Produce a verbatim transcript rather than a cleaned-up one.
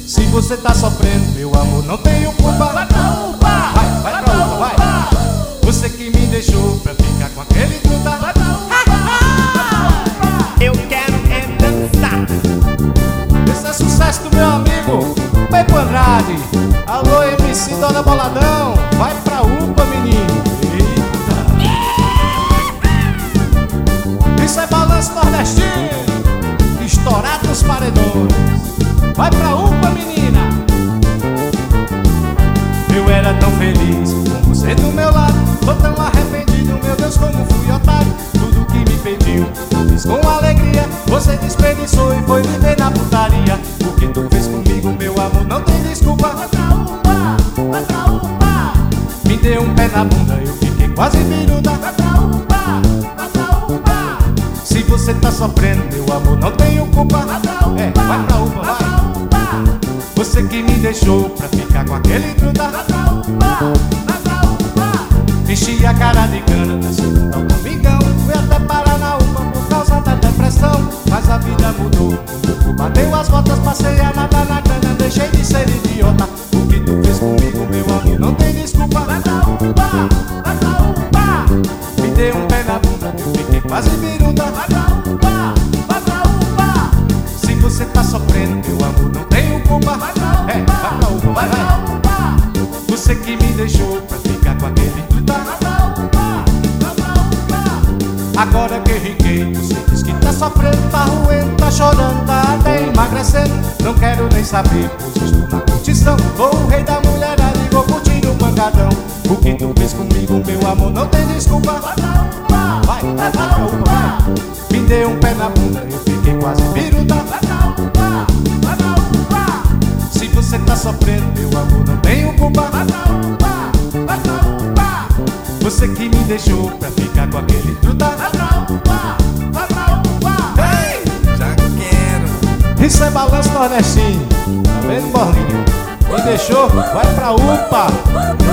Se você tá sofrendo, meu amor, não tenho culpa. Vai pra UPA, vai, vai pra UPA, vai. Você que me deixou pra ficar com aquele truta. Vai pra UPA, eu quero é dançar. Esse é sucesso do meu amigo Pepe Andrade. Alô, M C Dona Boladão. Vai pra UPA, menino. Eita. Isso é balanço nordestino, estourado nos paredões. Vai pra UPA, menina. Eu era tão feliz com você do meu lado. Tô tão arrependido, meu Deus, como fui otário. Tudo que me pediu, fiz com alegria. Você desperdiçou e foi viver na putaria. O que tu fez comigo, meu amor, não tem desculpa. Vai pra UPA, vai pra UPA. Me deu um pé na bunda, eu fiquei quase biruta. Vai pra UPA, vai pra UPA. Se você tá sofrendo, meu amor, não tenho culpa. Vai pra UPA, é, vai pra UPA, vai. Você que me deixou pra ficar com aquele truta. Vai pra UPA, vai pra UPA. Enchi a cara de cana, dançou com um amigão. Fui até parar na UPA por causa da depressão. Mas a vida mudou, bateu as botas, passei a nadar na cana. Deixei de ser idiota. O que tu fez comigo, meu amor, não tem desculpa. Vai pra UPA, vai pra UPA. Me deu um pé na bunda, eu fiquei quase biruta. Vai pra UPA, vai pra UPA. Se você tá sofrendo, meu amor, não tenho culpa. Vai pra UPA, é, vai pra UPA, vai, vai. Você que me deixou pra ficar com aquele truta. Vai pra UPA, vai pra UPA. Agora que riquei, você diz que tá sofrendo, tá roendo, tá chorando, tá até emagrecendo. Não quero nem saber, pois estou na curtição. Vou o rei da mulherada e vou curtir o pancadão. O que tu fez comigo, meu amor, não tem desculpa. Vai pra UPA, vai, vai pra UPA, vai. Me deu um pé na bunda, eu fiquei quase biruta. Vai pra UPA, vai pra UPA. Se você tá sofrendo, meu amor, não tenho culpa. Vai pra UPA, vai pra UPA. Você que me deixou pra ficar com aquele truta. Vai pra UPA, vai pra UPA. Ei, já quero. Isso é balanço nordestino. Tá vendo, Borlinha? Me deixou, vai pra UPA.